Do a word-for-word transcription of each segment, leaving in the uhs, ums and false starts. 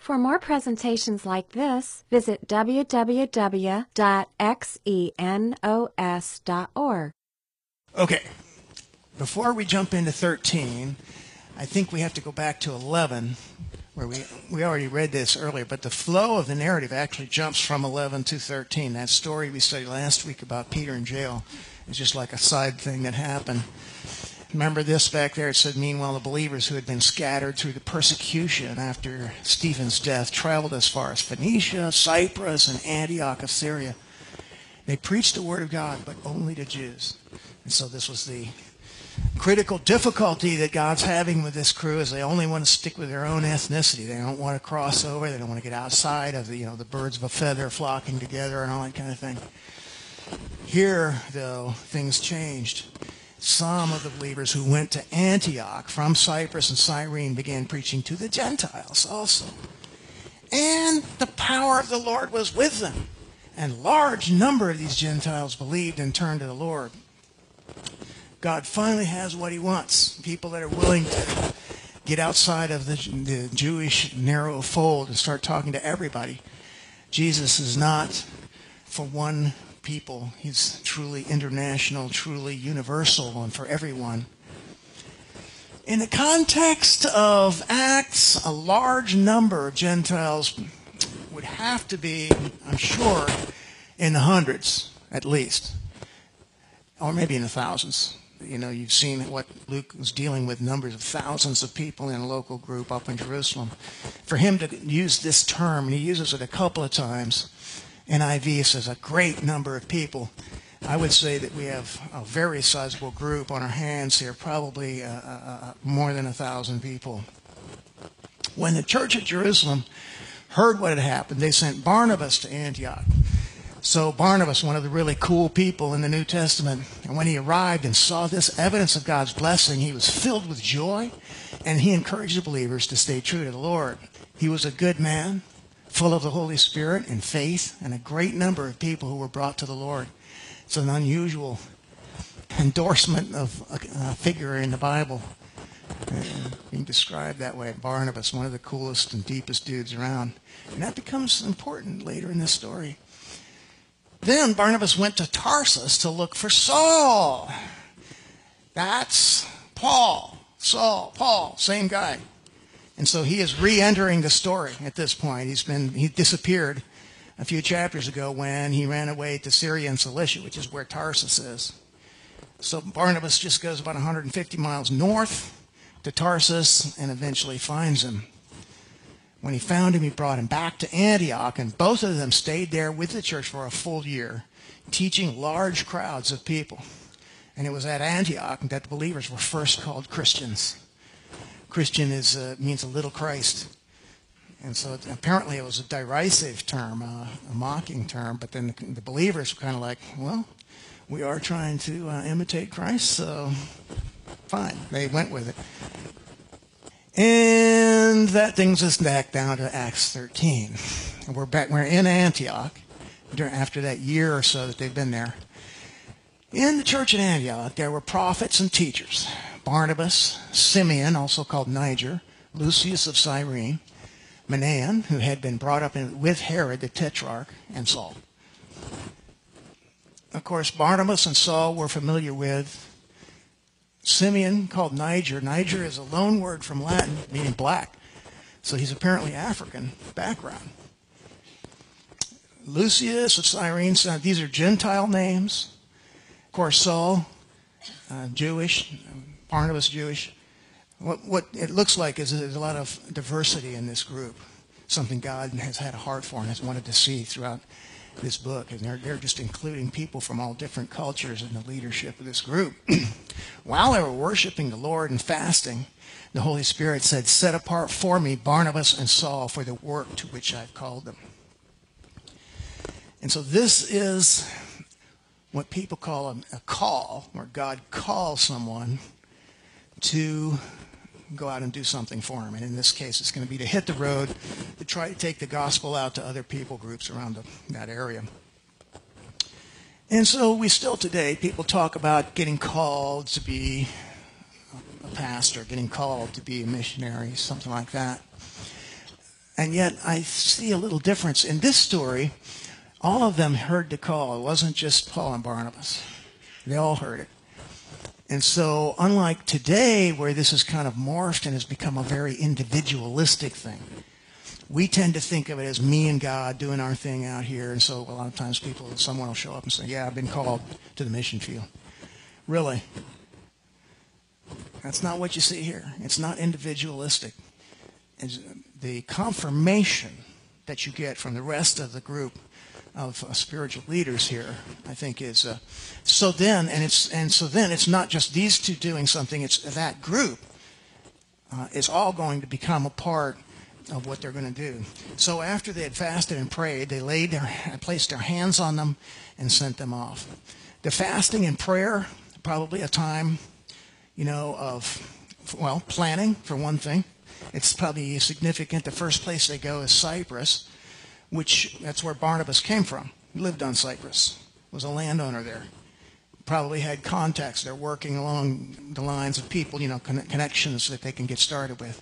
For more presentations like this, visit w w w dot xenos dot org. Okay, before we jump into thirteen, I think we have to go back to eleven, where we, we already read this earlier, but the flow of the narrative actually jumps from eleven to thirteen. That story we studied last week about Peter in jail is just like a side thing that happened. Remember this back there? It said, meanwhile, the believers who had been scattered through the persecution after Stephen's death traveled as far as Phoenicia, Cyprus, and Antioch of Syria. They preached the word of God, but only to Jews. And so this was the critical difficulty that God's having with this crew, is they only want to stick with their own ethnicity. They don't want to cross over. They don't want to get outside of the, you know, the birds of a feather flocking together and all that kind of thing. Here, though, things changed. Some of the believers who went to Antioch from Cyprus and Cyrene began preaching to the Gentiles also. And the power of the Lord was with them. And a large number of these Gentiles believed and turned to the Lord. God finally has what he wants. People that are willing to get outside of the, the Jewish narrow fold and start talking to everybody. Jesus is not for one people. He's truly international, truly universal, and for everyone. In the context of Acts, a large number of Gentiles would have to be, I'm sure, in the hundreds at least, or maybe in the thousands. You know, you've seen what Luke was dealing with, numbers of thousands of people in a local group up in Jerusalem. For him to use this term, and he uses it a couple of times, N I V says a great number of people. I would say that we have a very sizable group on our hands here, probably uh, uh, more than a thousand people. When the church at Jerusalem heard what had happened, they sent Barnabas to Antioch. So Barnabas, one of the really cool people in the New Testament, and when he arrived and saw this evidence of God's blessing, he was filled with joy, and he encouraged the believers to stay true to the Lord. He was a good man, full of the Holy Spirit and faith, and a great number of people who were brought to the Lord. It's an unusual endorsement of a, a figure in the Bible, uh, being described that way. Barnabas, one of the coolest and deepest dudes around. And that becomes important later in this story. Then Barnabas went to Tarsus to look for Saul. That's Paul. Saul, Paul, same guy. And so he is re-entering the story at this point. He's been he disappeared a few chapters ago when he ran away to Syria and Cilicia, which is where Tarsus is. So Barnabas just goes about one hundred fifty miles north to Tarsus and eventually finds him. When he found him, he brought him back to Antioch, and both of them stayed there with the church for a full year, teaching large crowds of people. And it was at Antioch that the believers were first called Christians. Christian is uh, means a little Christ. And so it, apparently it was a derisive term, uh, a mocking term, but then the, the believers were kind of like, well, we are trying to uh, imitate Christ, so fine. They went with it. And that brings us back down to Acts thirteen. And we're back, we're in Antioch during, after that year or so that they've been there. In the church at Antioch, there were prophets and teachers. Barnabas, Simeon, also called Niger, Lucius of Cyrene, Manaen, who had been brought up in, with Herod the Tetrarch, and Saul. Of course, Barnabas and Saul were familiar with. Simeon, called Niger. Niger is a loan word from Latin, meaning black. So he's apparently African background. Lucius of Cyrene, so these are Gentile names. Of course, Saul, uh, Jewish. Barnabas, Jewish. What, what it looks like is there's a lot of diversity in this group, something God has had a heart for and has wanted to see throughout this book. And they're, they're just including people from all different cultures in the leadership of this group. While they were worshiping the Lord and fasting, the Holy Spirit said, "Set apart for me Barnabas and Saul for the work to which I've called them." And so this is what people call a, a call, where God calls someone to go out and do something for him. And in this case, it's going to be to hit the road, to try to take the gospel out to other people groups around the, that area. And so we still today, people talk about getting called to be a pastor, getting called to be a missionary, something like that. And yet I see a little difference. In this story, all of them heard the call. It wasn't just Paul and Barnabas. They all heard it. And so unlike today, where this is kind of morphed and has become a very individualistic thing, we tend to think of it as me and God doing our thing out here. And so a lot of times people, someone will show up and say, yeah, I've been called to the mission field. Really? That's not what you see here. It's not individualistic. It's the confirmation that you get from the rest of the group of uh, spiritual leaders here, I think, is uh, so then, and it's and so then it's not just these two doing something. It's that group uh, is all going to become a part of what they're going to do. So after they had fasted and prayed, they laid their placed their hands on them and sent them off. The fasting and prayer, probably a time, you know, of well planning for one thing. It's probably significant. The first place they go is Cyprus, which that's where Barnabas came from. He lived on Cyprus, was a landowner there. Probably had contacts. They're working along the lines of people, you know, con- connections that they can get started with.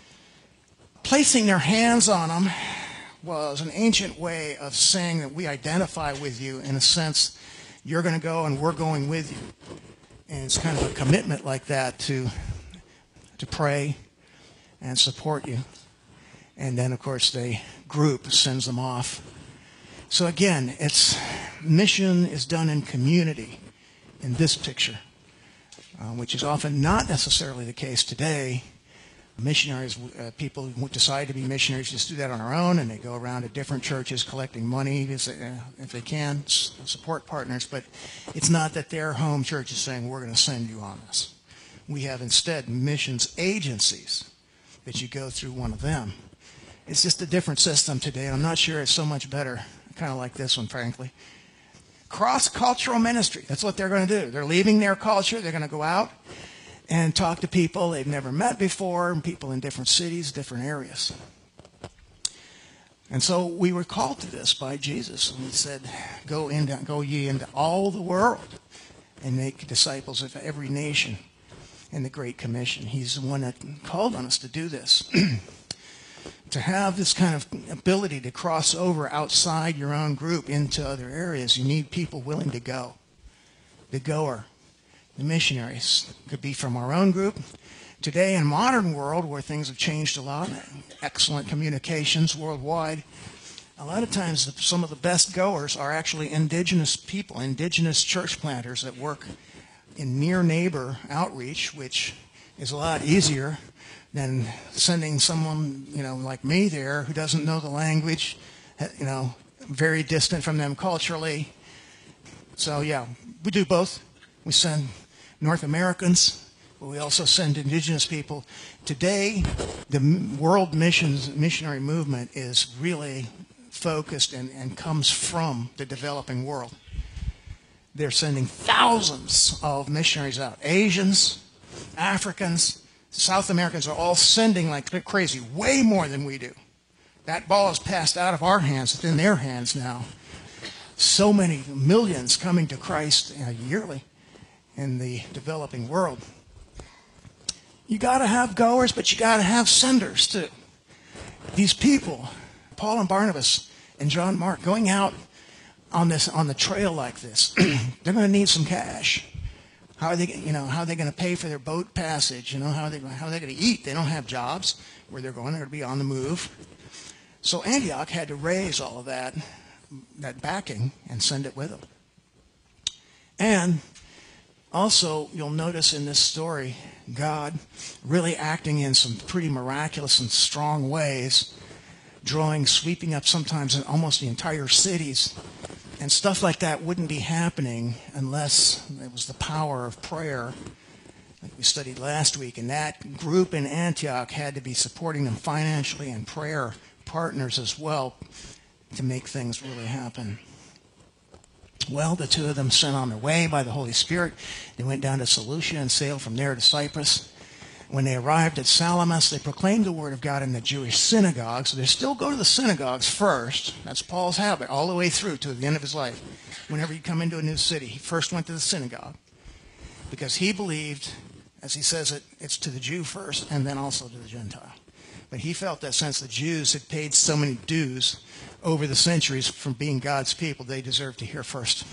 Placing their hands on them was an ancient way of saying that we identify with you. In a sense, you're going to go and we're going with you. And it's kind of a commitment like that to to pray and support you. And then, of course, the group sends them off. So again, it's mission is done in community in this picture, uh, which is often not necessarily the case today. Missionaries, uh, people who decide to be missionaries just do that on their own, and they go around to different churches collecting money as they, uh, if they can, s- support partners. But it's not that their home church is saying, we're going to send you on this. We have instead missions agencies that you go through one of them. It's just a different system today, and I'm not sure it's so much better, kind of like this one, frankly. Cross-cultural ministry, that's what they're going to do. They're leaving their culture. They're going to go out and talk to people they've never met before, and people in different cities, different areas. And so we were called to this by Jesus. And he said, go, into, go ye into all the world and make disciples of every nation in the Great Commission. He's the one that called on us to do this. To have this kind of ability to cross over outside your own group into other areas, you need people willing to go. The goer, the missionaries, could be from our own group. Today, in a modern world where things have changed a lot, excellent communications worldwide, a lot of times the, some of the best goers are actually indigenous people, indigenous church planters that work in near neighbor outreach, which is a lot easier than sending someone, you know, like me there who doesn't know the language, you know, very distant from them culturally. So, yeah, we do both. We send North Americans, but we also send indigenous people. Today, the world missions missionary movement is really focused and, and comes from the developing world. They're sending thousands of missionaries out. Asians, Africans, South Americans are all sending like crazy, way more than we do. That ball is passed out of our hands. It's in their hands now. So many millions coming to Christ uh, yearly in the developing world. You got to have goers, but you got to have senders too. These people, Paul and Barnabas and John Mark, going out on this on the trail like this, they're going to need some cash. How are they, you know, how are they going to pay for their boat passage? You know, how are they, how are they going to eat? They don't have jobs where they're going. They're going to be on the move. So Antioch had to raise all of that, that backing and send it with them. And also, you'll notice in this story, God really acting in some pretty miraculous and strong ways, drawing, sweeping up sometimes in almost the entire cities. And stuff like that wouldn't be happening unless it was the power of prayer, like we studied last week. And that group in Antioch had to be supporting them financially and prayer partners as well to make things really happen. Well, the two of them sent on their way by the Holy Spirit. They went down to Seleucia and sailed from there to Cyprus. When they arrived at Salamis, they proclaimed the word of God in the Jewish synagogue. So they still go to the synagogues first. That's Paul's habit all the way through to the end of his life. Whenever you come into a new city, he first went to the synagogue because he believed, as he says it, it's to the Jew first and then also to the Gentile. But he felt that since the Jews had paid so many dues over the centuries from being God's people, they deserved to hear first.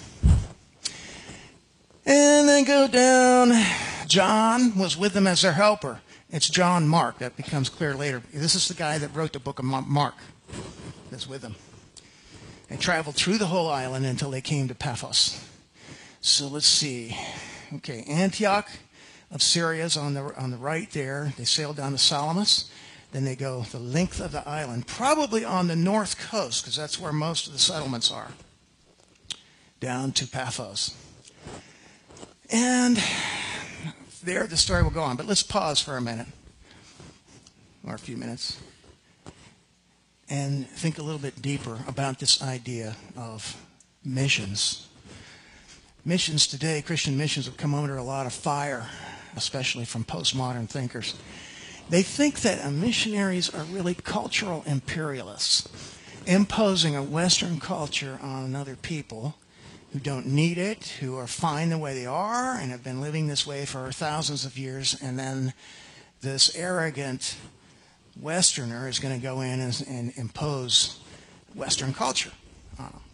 And they go down. John was with them as their helper. It's John Mark. That becomes clear later. This is the guy that wrote the book of Mark that's with them. They traveled through the whole island until they came to Paphos. So let's see. Okay, Antioch of Syria is on the, on the right there. They sailed down to Salamis. Then they go the length of the island, probably on the north coast, because that's where most of the settlements are, down to Paphos. And there the story will go on. But let's pause for a minute, or a few minutes, and think a little bit deeper about this idea of missions. Missions today, Christian missions, have come under a lot of fire, especially from postmodern thinkers. They think that missionaries are really cultural imperialists, imposing a Western culture on other people who don't need it, who are fine the way they are and have been living this way for thousands of years, and then this arrogant Westerner is going to go in and, and impose Western culture on them.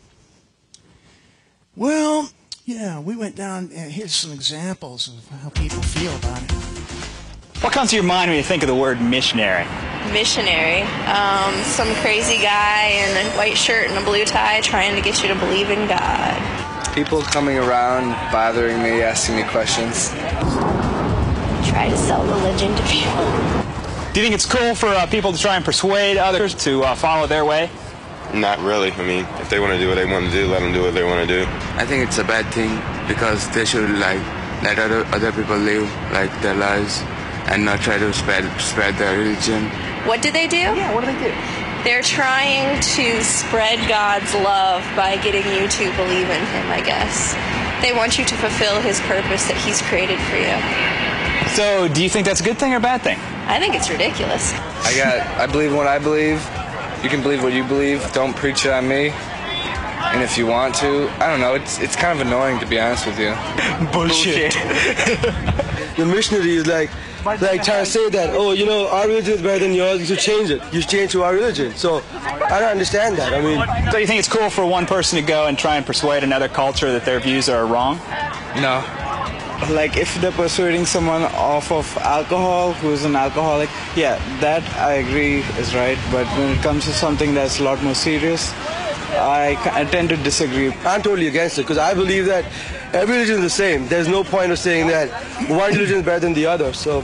Well, yeah, we went down, and here's some examples of how people feel about it. What comes to your mind when you think of the word missionary? Missionary. Um, some crazy guy in a white shirt and a blue tie trying to get you to believe in God. People coming around, bothering me, asking me questions. Try to sell religion to people. Do you think it's cool for uh, people to try and persuade others to uh, follow their way? Not really. I mean, if they want to do what they want to do, let them do what they want to do. I think it's a bad thing because they should like let other other people live like their lives and not try to spread spread their religion. What do they do? Yeah, what do they do? They're trying to spread God's love by getting you to believe in Him, I guess. They want you to fulfill His purpose that He's created for you. So, do you think that's a good thing or a bad thing? I think it's ridiculous. I got, I believe what I believe. You can believe what you believe. Don't preach it on me. And if you want to, I don't know, it's it's kind of annoying to be honest with you. Bullshit. The missionary is like, like trying to say that, oh, you know, our religion is better than yours, you should change it. You should change to our religion. So I don't understand that. I mean, so you think it's cool for one person to go and try and persuade another culture that their views are wrong? No. Like if they're persuading someone off of alcohol who's an alcoholic, yeah, that I agree is right. But when it comes to something that's a lot more serious, I, I tend to disagree. I'm totally against it because I believe that every religion is the same. There's no point of saying that one religion is better than the other. So,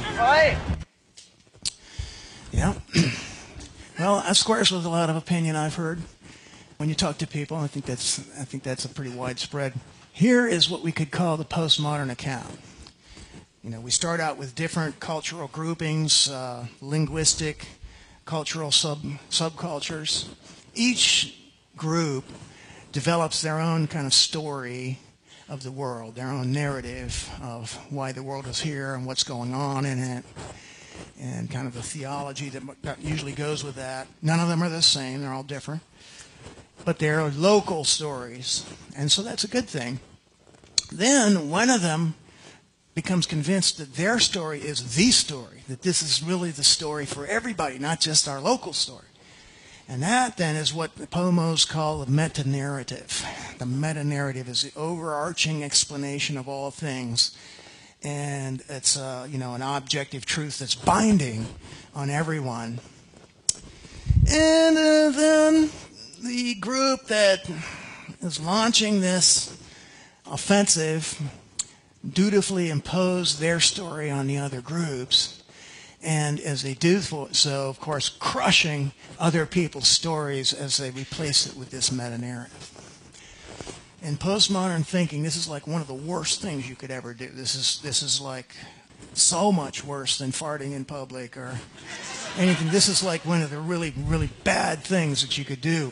yeah. Well, that squares with a lot of opinion I've heard when you talk to people. I think that's I think that's a pretty widespread. Here is what we could call the postmodern account. You know, we start out with different cultural groupings, uh, linguistic, cultural sub subcultures. Each group develops their own kind of story of the world, their own narrative of why the world is here and what's going on in it, and kind of the theology that usually goes with that. None of them are the same, they're all different. But they're local stories, and so that's a good thing. Then one of them becomes convinced that their story is the story, that this is really the story for everybody, not just our local story. And that then is what the pomos call the meta-narrative. The meta-narrative is the overarching explanation of all things, and it's uh, you know an objective truth that's binding on everyone. And uh, then the group that is launching this offensive dutifully impose their story on the other groups, and as they do so, of course, crushing other people's stories as they replace it with this meta-narrative. In postmodern thinking, this is like one of the worst things you could ever do. This is this is like so much worse than farting in public or anything. This is like one of the really, really bad things that you could do.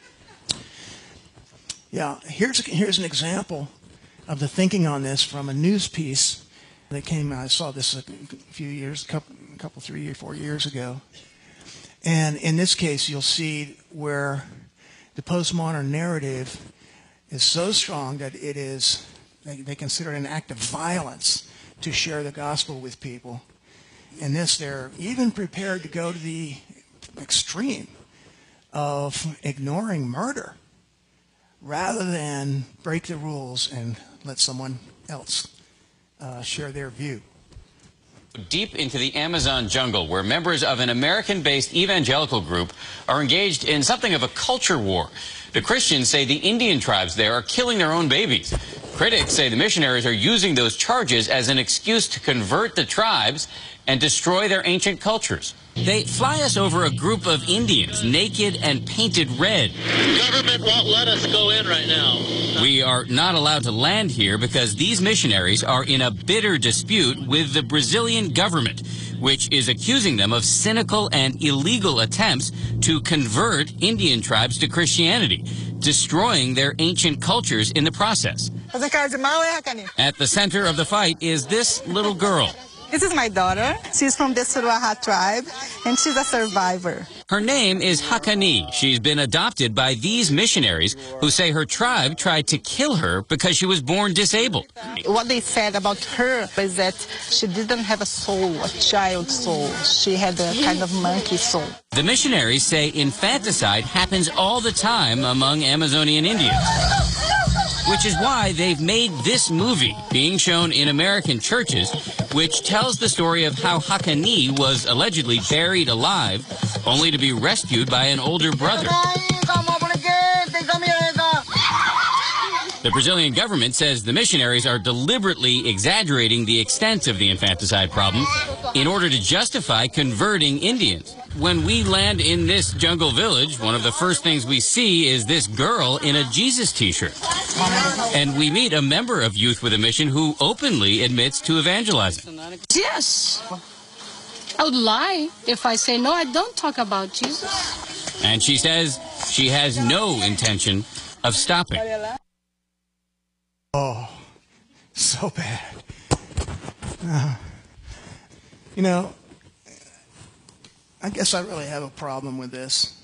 Yeah, here's here's an example of the thinking on this from a news piece that came. I saw this a few years, a couple, a couple three or four years ago. And in this case, you'll see where the postmodern narrative is so strong that it is they, they consider it an act of violence to share the gospel with people. In this, they're even prepared to go to the extreme of ignoring murder rather than break the rules and let someone else uh, share their view. Deep into the Amazon jungle, where members of an American-based evangelical group are engaged in something of a culture war. The Christians say the Indian tribes there are killing their own babies. Critics say the missionaries are using those charges as an excuse to convert the tribes and destroy their ancient cultures. They fly us over a group of Indians, naked and painted red. The government won't let us go in right now. We are not allowed to land here because these missionaries are in a bitter dispute with the Brazilian government, which is accusing them of cynical and illegal attempts to convert Indian tribes to Christianity, destroying their ancient cultures in the process. At the center of the fight is this little girl. This is my daughter. She's from the Suruaha tribe, and she's a survivor. Her name is Hakani. She's been adopted by these missionaries who say her tribe tried to kill her because she was born disabled. What they said about her is that she didn't have a soul, a child soul. She had a kind of monkey soul. The missionaries say infanticide happens all the time among Amazonian Indians, which is why they've made this movie being shown in American churches, which tells the story of how Hakani was allegedly buried alive, only to be rescued by an older brother. The Brazilian government says the missionaries are deliberately exaggerating the extent of the infanticide problem in order to justify converting Indians. When we land in this jungle village, one of the first things we see is this girl in a Jesus t-shirt. And we meet a member of Youth with a Mission who openly admits to evangelizing. Yes. I would lie if I say, no, I don't talk about Jesus. And she says she has no intention of stopping. Oh, so bad. Uh, you know, I guess I really have a problem with this.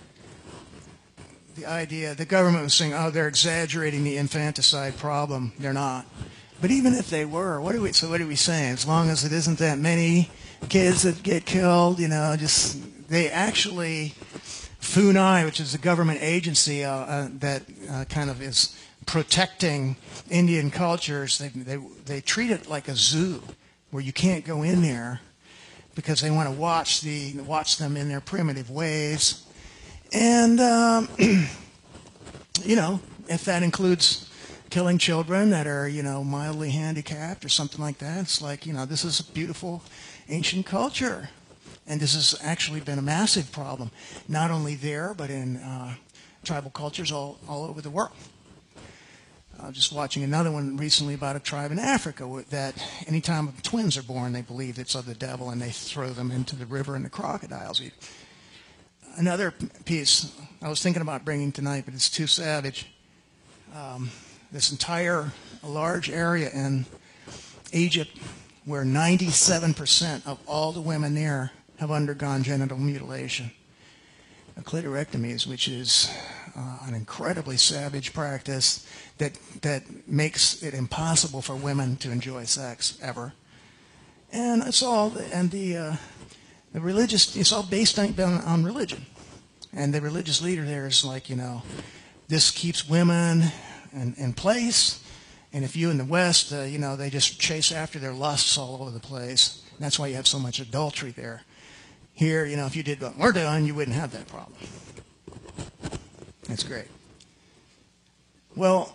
The idea, the government was saying, oh, they're exaggerating the infanticide problem. They're not. But even if they were, what are we, so what are we saying? As long as it isn't that many kids that get killed, you know, just, they actually, FUNAI, which is a government agency uh, uh, that uh, kind of is protecting Indian cultures, they, they, they treat it like a zoo where you can't go in there because they want to watch the watch them in their primitive ways. And, um, you know, if that includes killing children that are, you know, mildly handicapped or something like that, it's like, you know, this is a beautiful ancient culture. And this has actually been a massive problem, not only there, but in uh, tribal cultures all, all over the world. Uh, just watching another one recently about a tribe in Africa that anytime twins are born, they believe it's of the devil, and they throw them into the river and the crocodiles eat. Another piece I was thinking about bringing tonight, but it's too savage. Um, this entire large area in Egypt where ninety-seven percent of all the women there have undergone genital mutilation. Clitorectomies, which is uh, an incredibly savage practice that that makes it impossible for women to enjoy sex ever. And it's all and the uh, the religious it's all based on, on religion. And the religious leader there is like, you know, this keeps women in, in place. And if you in the West, uh, you know, they just chase after their lusts all over the place. And that's why you have so much adultery there. Here, you know, if you did what we're doing, you wouldn't have that problem. That's great. Well,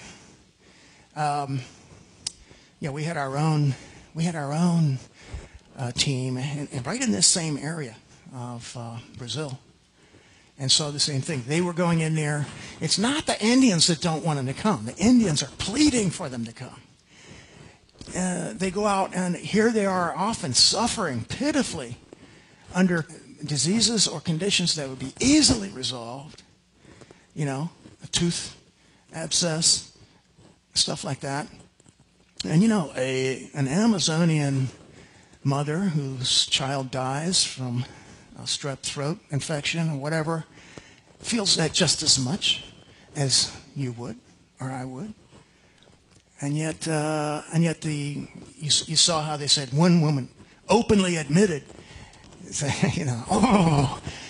um, yeah, we had our own, we had our own uh, team, and, and right in this same area of uh, Brazil, and saw the same thing. They were going in there. It's not the Indians that don't want them to come. The Indians are pleading for them to come. Uh, they go out, and here they are, often suffering pitifully under diseases or conditions that would be easily resolved, you know, a tooth abscess, stuff like that. And, you know, a an Amazonian mother whose child dies from a strep throat infection or whatever feels that just as much as you would or I would. And yet, uh, and yet the you, you saw how they said one woman openly admitted, you know, oh,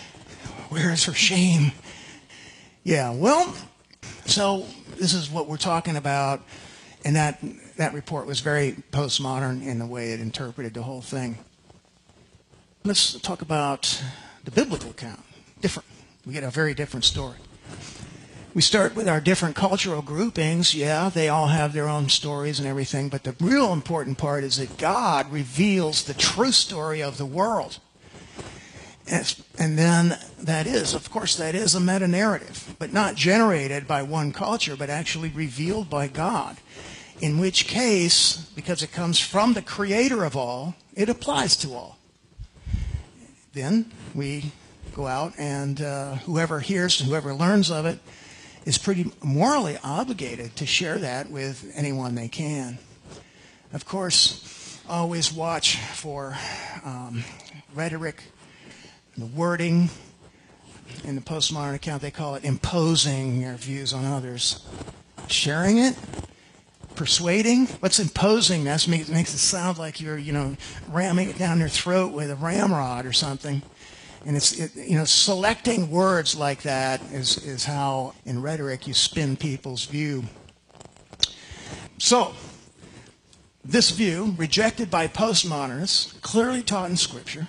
Where is her shame? Yeah, well, so this is what we're talking about, and that that report was very postmodern in the way it interpreted the whole thing. Let's talk about the biblical account. Different. We get a very different story. We start with our different cultural groupings. Yeah, they all have their own stories and everything, but the real important part is that God reveals the true story of the world. And then that is, of course, that is a meta-narrative, but not generated by one culture, but actually revealed by God. In which case, because it comes from the creator of all, it applies to all. Then we go out and uh, whoever hears, whoever learns of it, is pretty morally obligated to share that with anyone they can. Of course, always watch for um, rhetoric, the wording. In the postmodern account, they call it imposing your views on others. Sharing it, persuading. What's imposing? That makes, makes it sound like you're, you know, ramming it down their throat with a ramrod or something. And it's, it, you know, selecting words like that is, is how, in rhetoric, you spin people's view. So, this view, rejected by postmodernists, clearly taught in Scripture,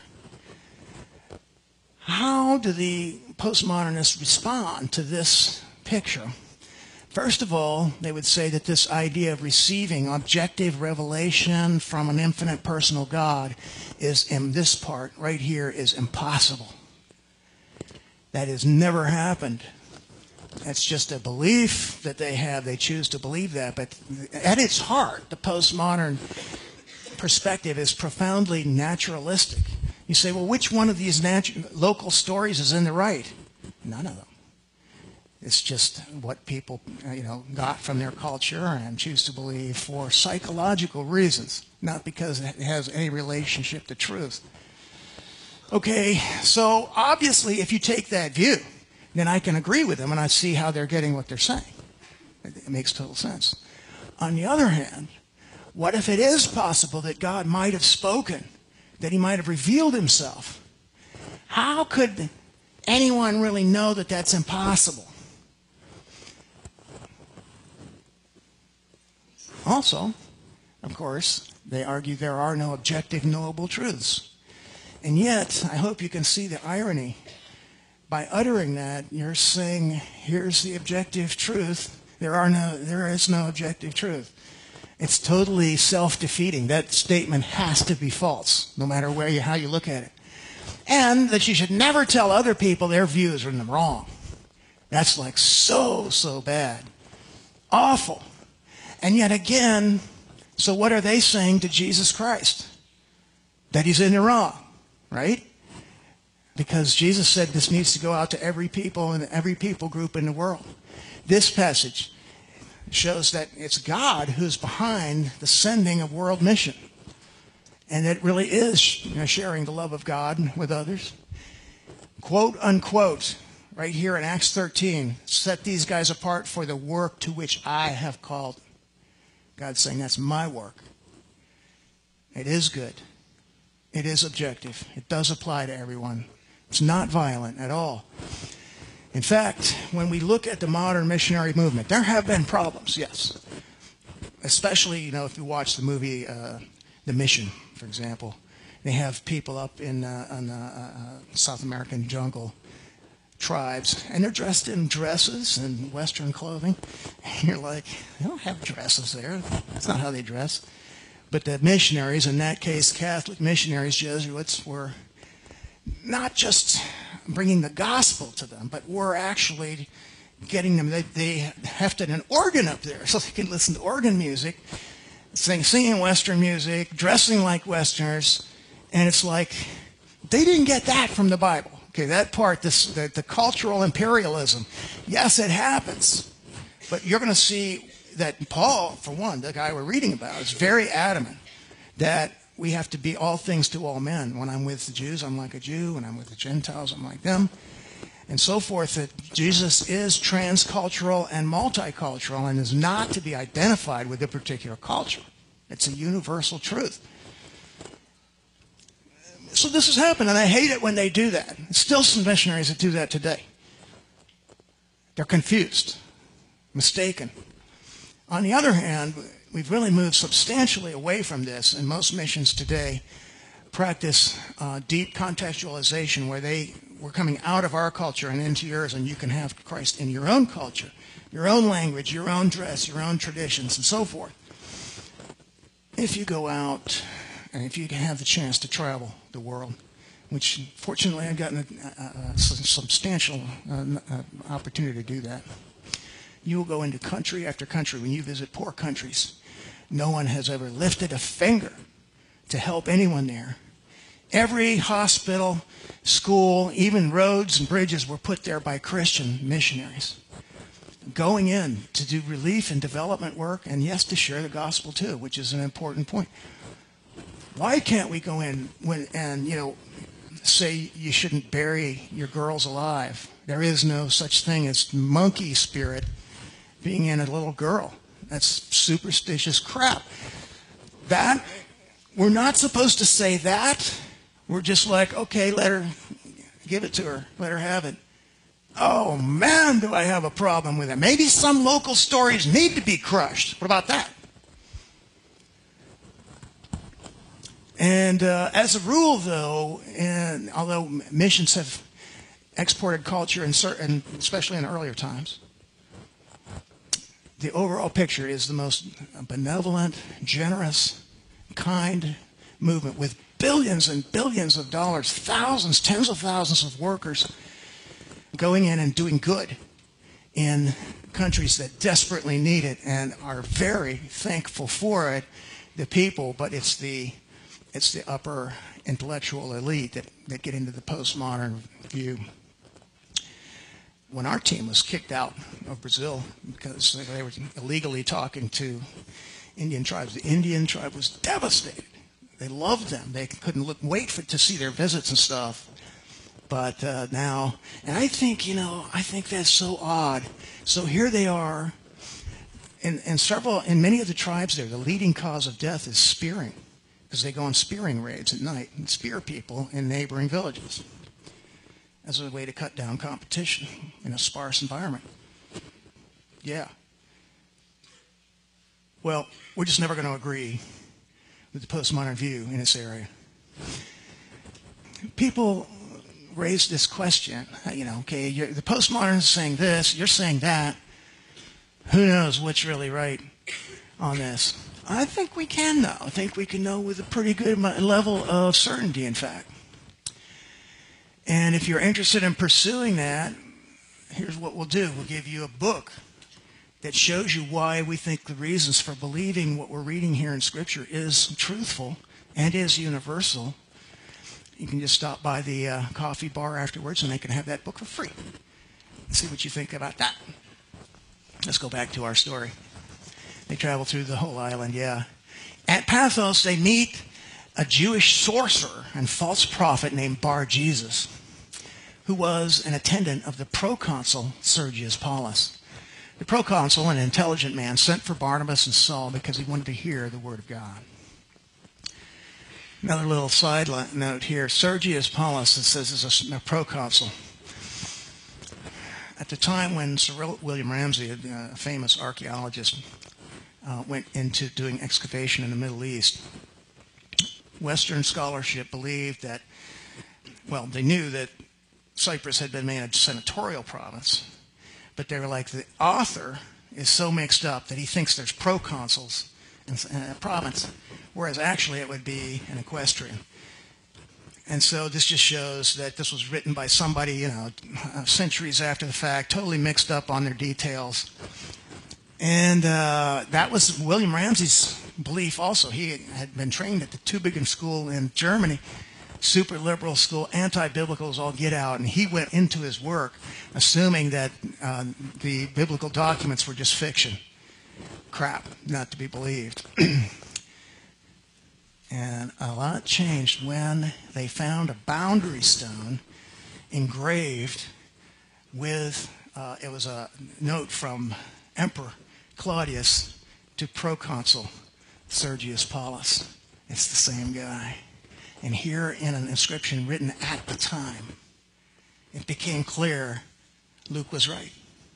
how do the postmodernists respond to this picture? First of all, they would say that this idea of receiving objective revelation from an infinite personal God is, in this part right here, is impossible. That has never happened. That's just a belief that they have. They choose to believe that. But at its heart, the postmodern perspective is profoundly naturalistic. You say, well, which one of these natu- local stories is in the right? None of them. It's just what people, you know, got from their culture and choose to believe for psychological reasons, not because it has any relationship to truth. Okay, so obviously if you take that view, then I can agree with them and I see how they're getting what they're saying. It makes total sense. On the other hand, what if it is possible that God might have spoken, that he might have revealed himself? How could anyone really know that that's impossible? Also, of course, they argue there are no objective knowable truths. And yet, I hope you can see the irony. By uttering that, you're saying, here's the objective truth. There are no, there is no objective truth. It's totally self-defeating. That statement has to be false, no matter where you, how you look at it. And that you should never tell other people their views are wrong. That's like so, so bad. Awful. And yet again, so what are they saying to Jesus Christ? That he's in the wrong, right? Because Jesus said this needs to go out to every people and every people group in the world. This passage shows that it's God who's behind the sending of world mission. And it really is, you know, sharing the love of God with others. Quote, unquote, right here in Acts thirteen, set these guys apart for the work to which I have called. God's saying that's my work. It is good. It is objective. It does apply to everyone. It's not violent at all. In fact, when we look at the modern missionary movement, there have been problems, yes. Especially, you know, if you watch the movie uh, The Mission, for example. They have people up in, uh, in the uh, South American jungle tribes, and they're dressed in dresses and Western clothing. And you're like, they don't have dresses there. That's not how they dress. But the missionaries, in that case, Catholic missionaries, Jesuits, were not just bringing the gospel to them, but were actually getting them. They, they hefted an organ up there so they could listen to organ music, sing, singing Western music, dressing like Westerners. And it's like, they didn't get that from the Bible. Okay, that part, this, the, the cultural imperialism, yes, it happens. But you're going to see that Paul, for one, the guy we're reading about, is very adamant that we have to be all things to all men. When I'm with the Jews, I'm like a Jew. When I'm with the Gentiles, I'm like them. And so forth, that Jesus is transcultural and multicultural and is not to be identified with a particular culture. It's a universal truth. So this has happened, and I hate it when they do that. There's still some missionaries that do that today. They're confused, mistaken. On the other hand, we've really moved substantially away from this, and most missions today practice uh, deep contextualization, where they we're coming out of our culture and into yours, and you can have Christ in your own culture, your own language, your own dress, your own traditions, and so forth. If you go out and if you have the chance to travel the world, which fortunately I've gotten a, a, a substantial uh, uh, opportunity to do that, you will go into country after country. When you visit poor countries, no one has ever lifted a finger to help anyone there. Every hospital, school, even roads and bridges were put there by Christian missionaries, going in to do relief and development work, and yes, to share the gospel too, which is an important point. Why can't we go in when and you know say you shouldn't bury your girls alive? There is no such thing as monkey spirit being in a little girl. That's superstitious crap. That we're not supposed to say that. We're just like, okay, let her give it to her, let her have it. Oh man, do I have a problem with it. Maybe some local stories need to be crushed. What about that? And uh, as a rule, though, and although missions have exported culture, in certain, especially in earlier times, the overall picture is the most benevolent, generous, kind movement with billions and billions of dollars, thousands, tens of thousands of workers going in and doing good in countries that desperately need it and are very thankful for it, the people, but it's the it's the upper intellectual elite that, that get into the postmodern view. When our team was kicked out of Brazil because they were illegally talking to Indian tribes, the Indian tribe was devastated. They loved them. They couldn't look, wait for to see their visits and stuff. But uh, now, and I think, you know, I think that's so odd. So here they are, and, and several, in many of the tribes there, the leading cause of death is spearing, because they go on spearing raids at night and spear people in neighboring villages as a way to cut down competition in a sparse environment. Yeah. Well, we're just never going to agree with the postmodern view in this area. People raise this question, you know, okay, you're, the postmoderns is saying this, you're saying that. Who knows what's really right on this? I think we can know. I think we can know with a pretty good level of certainty, in fact. And if you're interested in pursuing that, here's what we'll do. We'll give you a book that shows you why we think the reasons for believing what we're reading here in Scripture is truthful and is universal. You can just stop by the uh, coffee bar afterwards and they can have that book for free. See what you think about that. Let's go back to our story. They travel through the whole island, yeah. At Pathos, they meet a Jewish sorcerer and false prophet named Bar-Jesus, who was an attendant of the proconsul Sergius Paulus. The proconsul, an intelligent man, sent for Barnabas and Saul because he wanted to hear the word of God. Another little side note here. Sergius Paulus, it says, is a, a proconsul. At the time when Sir William Ramsay, a famous archaeologist, uh, went into doing excavation in the Middle East, Western scholarship believed that, well, they knew that Cyprus had been made a senatorial province, but they were like, the author is so mixed up that he thinks there's proconsuls in a province, whereas actually it would be an equestrian. And so this just shows that this was written by somebody, you know, centuries after the fact, totally mixed up on their details. And uh, that was William Ramsay's belief also. He had been trained at the Tübingen School in Germany, super liberal school, anti-biblical as all get out, and he went into his work assuming that uh, the biblical documents were just fiction. Crap, not to be believed. And a lot changed when they found a boundary stone engraved with, uh, it was a note from Emperor Claudius to proconsul Sergius Paulus. It's the same guy. And here in an inscription written at the time, it became clear Luke was right.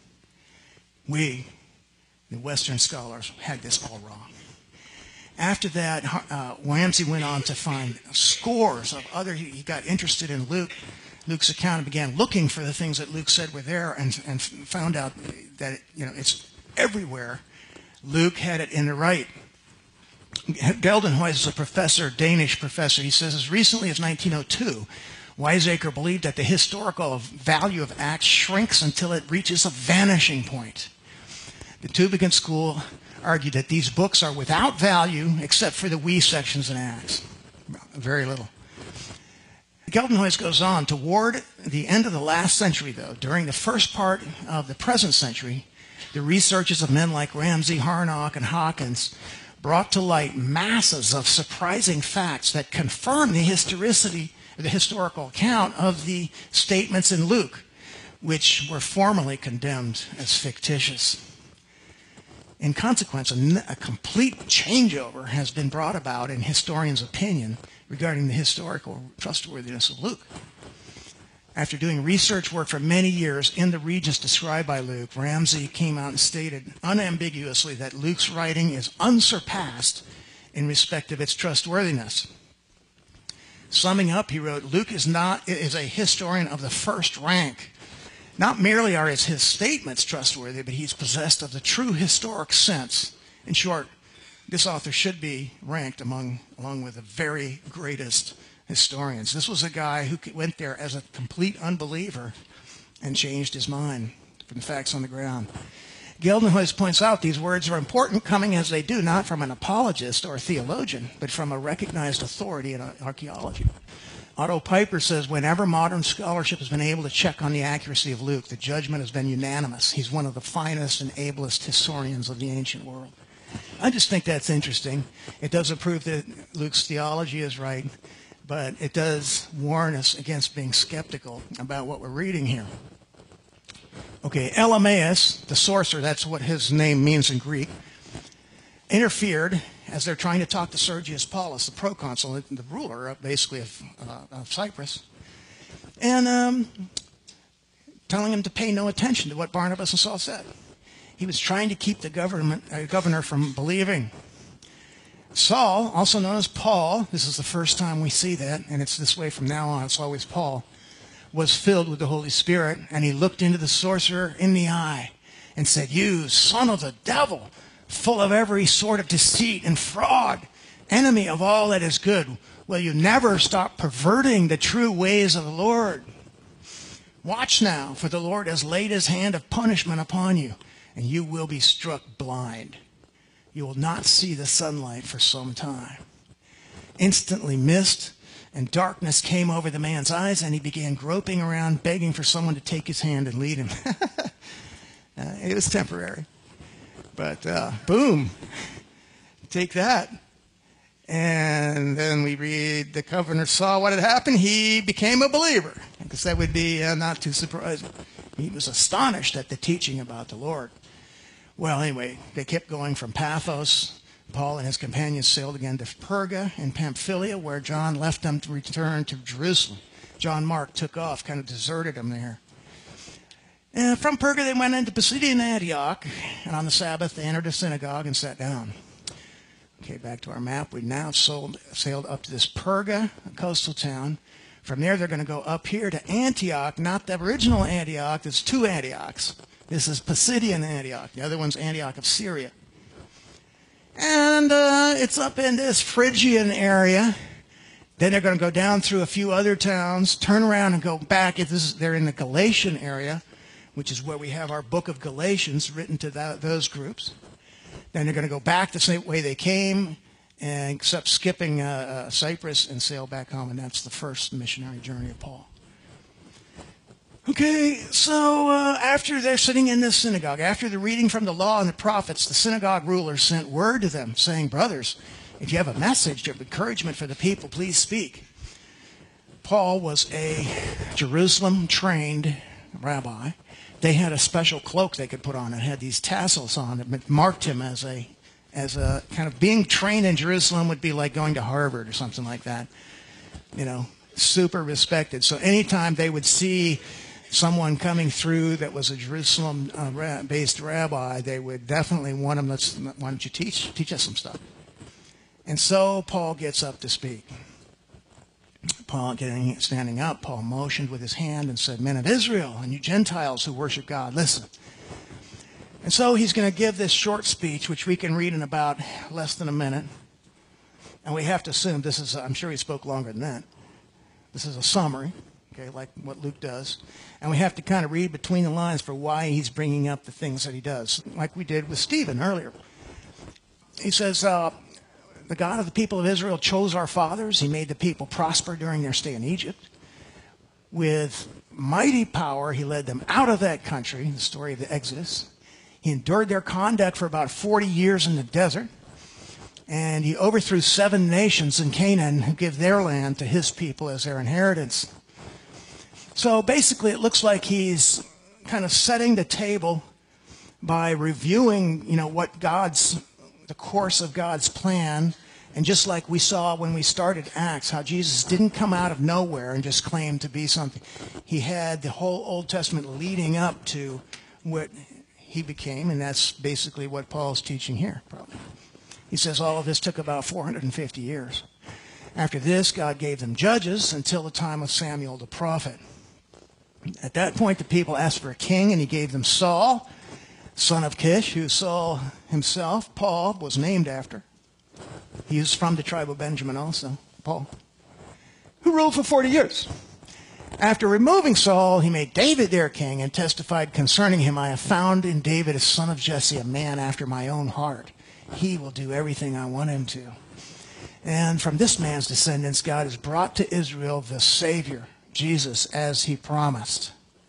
We, the Western scholars, had this all wrong. After that, uh, Ramsey went on to find scores of other, he got interested in Luke, Luke's account, and began looking for the things that Luke said were there, and, and found out that, you know, it's everywhere. Luke had it in the right. Geldenhuys is a professor, Danish professor. He says as recently as nineteen oh two, Wiseacre believed that the historical value of Acts shrinks until it reaches a vanishing point. The Tübingen school argued that these books are without value except for the we sections in Acts. Very little. Geldenhuys goes on, toward the end of the last century, though, during the first part of the present century, the researches of men like Ramsey, Harnack, and Hawkins brought to light masses of surprising facts that confirm the historicity, the historical account of the statements in Luke, which were formerly condemned as fictitious. In consequence, a, a complete changeover has been brought about in historians' opinion regarding the historical trustworthiness of Luke. After doing research work for many years in the regions described by Luke, Ramsey came out and stated unambiguously that Luke's writing is unsurpassed in respect of its trustworthiness. Summing up, he wrote, Luke is not is a historian of the first rank. Not merely are his, his statements trustworthy, but he's possessed of the true historic sense. In short, this author should be ranked among, along with the very greatest historians. This was a guy who went there as a complete unbeliever and changed his mind from the facts on the ground. Geldenhuys points out these words are important, coming as they do not from an apologist or a theologian, but from a recognized authority in archaeology. Otto Piper says, whenever modern scholarship has been able to check on the accuracy of Luke, the judgment has been unanimous. He's one of the finest and ablest historians of the ancient world. I just think that's interesting. It doesn't prove that Luke's theology is right, but it does warn us against being skeptical about what we're reading here. Okay, Elymaeus, the sorcerer, that's what his name means in Greek, interfered as they're trying to talk to Sergius Paulus, the proconsul, the ruler, basically, of, uh, of Cyprus, and um, telling him to pay no attention to what Barnabas and Saul said. He was trying to keep the government, uh, governor from believing. Saul, also known as Paul, this is the first time we see that, and it's this way from now on, it's always Paul, was filled with the Holy Spirit, and he looked into the sorcerer in the eye and said, you son of the devil, full of every sort of deceit and fraud, enemy of all that is good, will you never stop perverting the true ways of the Lord? Watch now, for the Lord has laid his hand of punishment upon you, and you will be struck blind. You will not see the sunlight for some time. Instantly mist and darkness came over the man's eyes, and he began groping around, begging for someone to take his hand and lead him. uh, it was temporary. But uh, boom, take that. And then we read the governor saw what had happened. He became a believer. I guess that would be uh, not too surprising. He was astonished at the teaching about the Lord. Well, anyway, they kept going from Paphos. Paul and his companions sailed again to Perga and Pamphylia, where John left them to return to Jerusalem. John Mark took off, kind of deserted them there. And from Perga, they went into Pisidian Antioch, and on the Sabbath, they entered a synagogue and sat down. Okay, back to our map. We now sold, sailed up to this Perga, a coastal town. From there, they're going to go up here to Antioch, not the original Antioch. There's two Antiochs. This is Pisidian Antioch. The other one's Antioch of Syria. And uh, it's up in this Phrygian area. Then they're going to go down through a few other towns, turn around and go back. If this is, they're in the Galatian area, which is where we have our book of Galatians written to that, those groups. Then they're going to go back the same way they came, and except skipping uh, uh, Cyprus, and sail back home. And that's the first missionary journey of Paul. Okay, so uh, after they're sitting in this synagogue, after the reading from the law and the prophets, the synagogue ruler sent word to them saying, brothers, if you have a message of encouragement for the people, please speak. Paul was a Jerusalem-trained rabbi. They had a special cloak they could put on. It had these tassels on it. It marked him as a, as a kind of being trained in Jerusalem would be like going to Harvard or something like that. you know, super respected. So anytime they would see someone coming through that was a Jerusalem-based uh, rabbi, they would definitely want him, let's, why don't you teach, teach us some stuff. And so Paul gets up to speak. Paul getting standing up, Paul motioned with his hand and said, "Men of Israel and you Gentiles who worship God, listen." And so he's going to give this short speech, which we can read in about less than a minute. And we have to assume this is, I'm sure he spoke longer than that. This is a summary, okay, like what Luke does. And we have to kind of read between the lines for why he's bringing up the things that he does, like we did with Stephen earlier. He says, uh, the God of the people of Israel chose our fathers. He made the people prosper during their stay in Egypt. With mighty power, he led them out of that country, the story of the Exodus. He endured their conduct for about forty years in the desert. And he overthrew seven nations in Canaan who give their land to his people as their inheritance. So basically it looks like he's kind of setting the table by reviewing, you know, what God's, the course of God's plan. And just like we saw when we started Acts, how Jesus didn't come out of nowhere and just claim to be something. He had the whole Old Testament leading up to what he became, and that's basically what Paul's teaching here, probably. He says all of this took about four hundred fifty years. After this, God gave them judges until the time of Samuel the prophet. At that point, the people asked for a king, and he gave them Saul, son of Kish, who Saul himself, Paul, was named after. He was from the tribe of Benjamin also, Paul, who ruled for forty years. After removing Saul, he made David their king and testified concerning him, "I have found in David, a son of Jesse, a man after my own heart. He will do everything I want him to." And from this man's descendants, God has brought to Israel the Savior, Jesus, as he promised.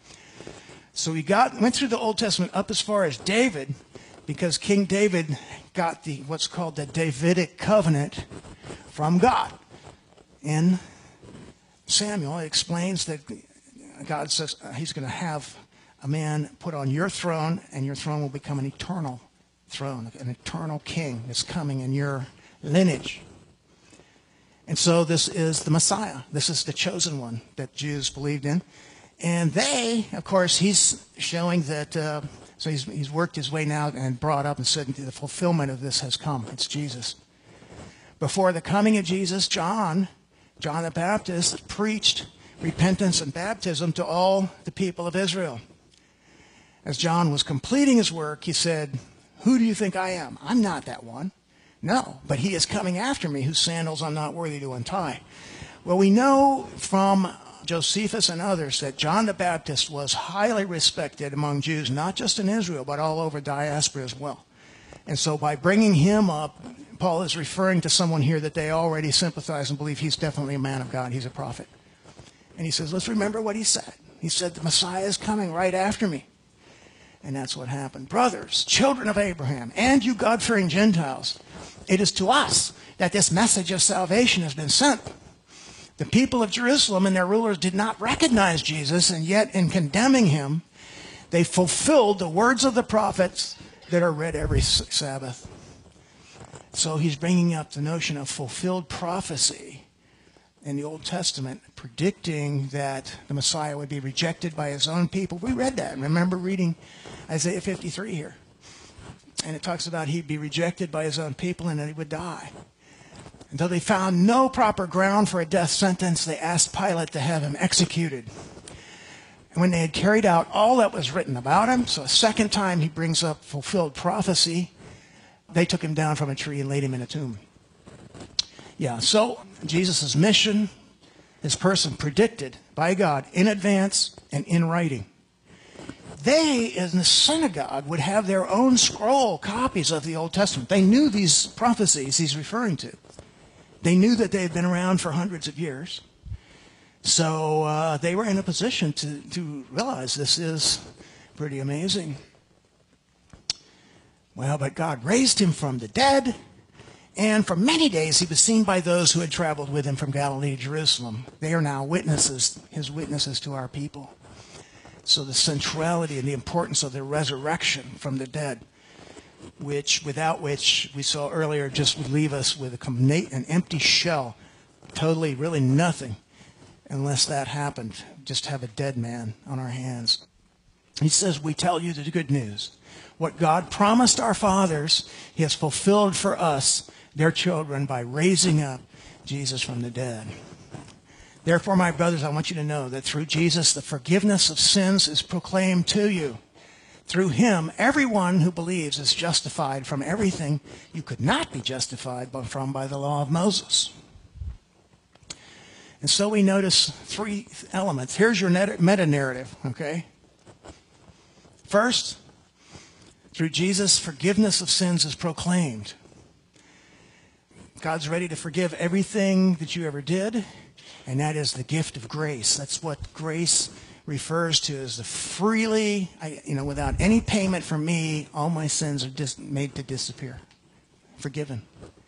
So we got went through the Old Testament up as far as David, because King David got the what's called the Davidic covenant from God. In Samuel, it explains that God says he's going to have a man put on your throne, and your throne will become an eternal throne, an eternal king that's coming in your lineage. And so this is the Messiah. This is the chosen one that Jews believed in. And they, of course, he's showing that, uh, so he's, he's worked his way now and brought up and said the fulfillment of this has come. It's Jesus. Before the coming of Jesus, John, John the Baptist, preached repentance and baptism to all the people of Israel. As John was completing his work, he said, "Who do you think I am? I'm not that one. No, but he is coming after me, whose sandals I'm not worthy to untie." Well, we know from Josephus and others that John the Baptist was highly respected among Jews, not just in Israel, but all over diaspora as well. And so by bringing him up, Paul is referring to someone here that they already sympathize and believe he's definitely a man of God. He's a prophet. And he says, let's remember what he said. He said, the Messiah is coming right after me. And that's what happened. Brothers, children of Abraham, and you God-fearing Gentiles, it is to us that this message of salvation has been sent. The people of Jerusalem and their rulers did not recognize Jesus, and yet in condemning him, they fulfilled the words of the prophets that are read every Sabbath. So he's bringing up the notion of fulfilled prophecy in the Old Testament, predicting that the Messiah would be rejected by his own people. We read that. Remember reading Isaiah fifty-three here. And it talks about he'd be rejected by his own people and that he would die. Until they found no proper ground for a death sentence, they asked Pilate to have him executed. And when they had carried out all that was written about him, so a second time he brings up fulfilled prophecy, they took him down from a tree and laid him in a tomb. Yeah, so Jesus' mission, his person predicted by God in advance and in writing. They, in the synagogue, would have their own scroll copies of the Old Testament. They knew these prophecies he's referring to. They knew that they had been around for hundreds of years. So uh, they were in a position to, to realize this is pretty amazing. Well, but God raised him from the dead, and for many days he was seen by those who had traveled with him from Galilee to Jerusalem. They are now witnesses, his witnesses to our people. So the centrality and the importance of the resurrection from the dead, which without which we saw earlier just would leave us with a, an empty shell totally, really nothing unless that happened. Just have a dead man on our hands. He says, we tell you the good news. What God promised our fathers, he has fulfilled for us, their children, by raising up Jesus from the dead. Therefore, my brothers, I want you to know that through Jesus, the forgiveness of sins is proclaimed to you. Through him, everyone who believes is justified from everything you could not be justified from by the law of Moses. And so we notice three elements. Here's your meta-narrative, okay? First, through Jesus, forgiveness of sins is proclaimed. God's ready to forgive everything that you ever did, and that is the gift of grace. That's what grace refers to as the freely, I, you know, without any payment from me, all my sins are dis- made to disappear. Forgiven.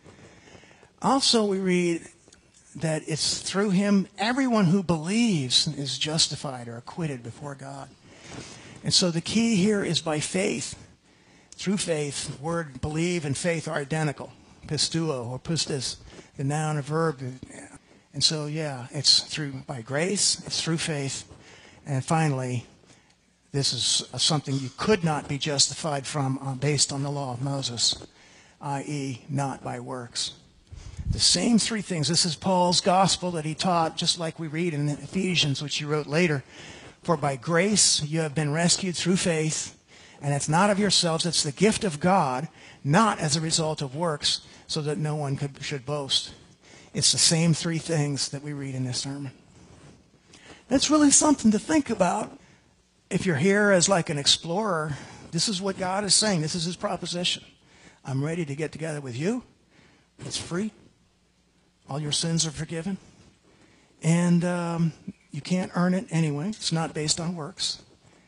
Also, we read that it's through him everyone who believes is justified or acquitted before God. And so the key here is by faith. Through faith, the word believe and faith are identical. Pistuo or pistis, the noun and verb. And so, yeah, it's through by grace, it's through faith. And finally, this is something you could not be justified from uh, based on the law of Moses, that is not by works. The same three things. This is Paul's gospel that he taught, just like we read in Ephesians, which he wrote later. For by grace you have been rescued through faith, and it's not of yourselves, it's the gift of God, not as a result of works, so that no one could, should boast. It's the same three things that we read in this sermon. That's really something to think about. If you're here as like an explorer, this is what God is saying. This is his proposition. I'm ready to get together with you. It's free. All your sins are forgiven. And um, you can't earn it anyway. It's not based on works.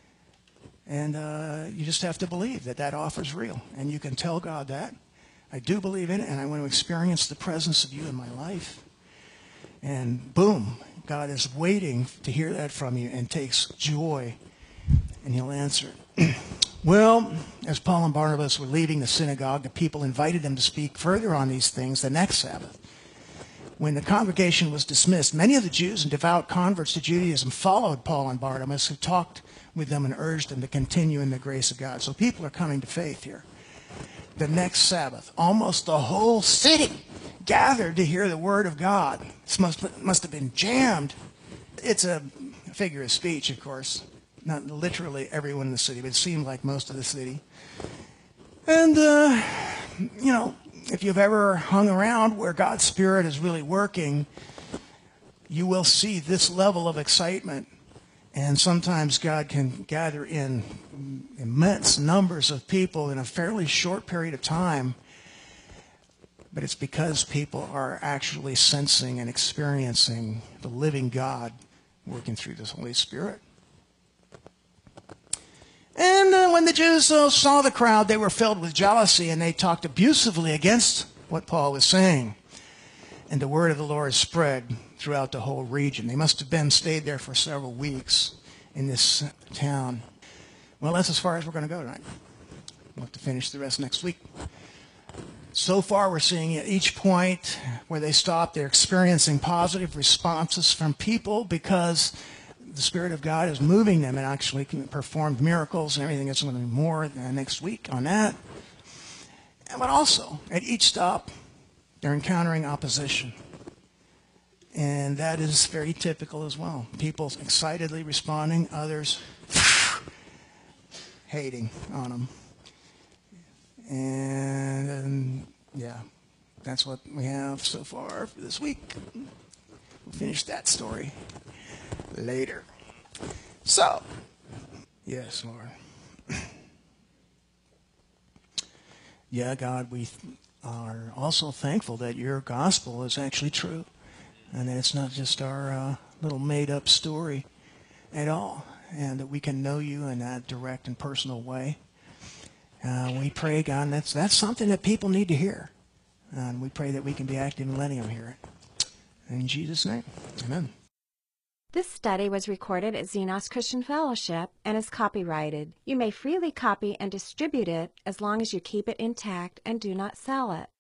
And uh, you just have to believe that that offer is real. And you can tell God that. I do believe in it, and I want to experience the presence of you in my life. And boom, God is waiting to hear that from you and takes joy, and he'll answer it. Well, as Paul and Barnabas were leaving the synagogue, the people invited them to speak further on these things the next Sabbath. When the congregation was dismissed, many of the Jews and devout converts to Judaism followed Paul and Barnabas, who talked with them and urged them to continue in the grace of God. So people are coming to faith here. The next Sabbath, almost the whole city gathered to hear the word of God. This must, must have been jammed. It's a figure of speech, of course. Not literally everyone in the city, but it seemed like most of the city. And, uh, you know, if you've ever hung around where God's Spirit is really working, you will see this level of excitement. And sometimes God can gather in immense numbers of people in a fairly short period of time. But it's because people are actually sensing and experiencing the living God working through the Holy Spirit. And uh, when the Jews uh, saw the crowd, they were filled with jealousy, and they talked abusively against what Paul was saying. And the word of the Lord spread throughout the whole region. They must have been stayed there for several weeks in this town. Well, that's as far as we're going to go tonight. We'll have to finish the rest next week. So far, we're seeing at each point where they stop, they're experiencing positive responses from people because the Spirit of God is moving them and actually performed miracles and everything. It's going to be more uh, next week on that. But also, at each stop, they're encountering opposition. And that is very typical as well. People excitedly responding, others hating on them. And, and yeah, that's what we have so far for this week. We'll finish that story later. So, yes, Lord. Yeah, God, we are also thankful that your gospel is actually true and that it's not just our uh, little made-up story at all, and that we can know you in that direct and personal way. Uh, we pray, God, and that's, that's something that people need to hear. And we pray that we can be active in letting them hear it. In Jesus' name, amen. This study was recorded at Xenos Christian Fellowship and is copyrighted. You may freely copy and distribute it as long as you keep it intact and do not sell it.